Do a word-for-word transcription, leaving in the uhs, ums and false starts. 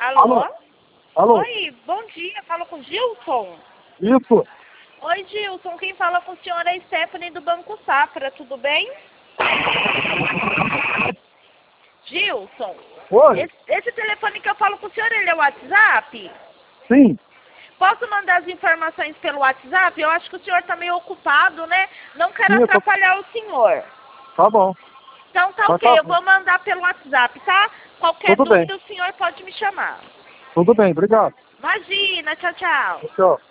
Alô? Alô? Alô? Oi, bom dia. Fala com o Gilson? Isso. Oi, Gilson. Quem fala com o senhor é Stephanie do Banco Safra. Tudo bem? Gilson? Oi? Esse, esse telefone que eu falo com o senhor, ele é o WhatsApp? Sim. Posso mandar as informações pelo WhatsApp? Eu acho que o senhor está meio ocupado, né? Não quero Sim, eu tô- atrapalhar o senhor. Tá bom. Então tá Mas ok, tá eu bom. vou mandar pelo WhatsApp, tá? Qualquer Tudo bem. dúvida o senhor pode me chamar. Tudo bem, obrigado. Imagina, tchau, tchau. Tchau.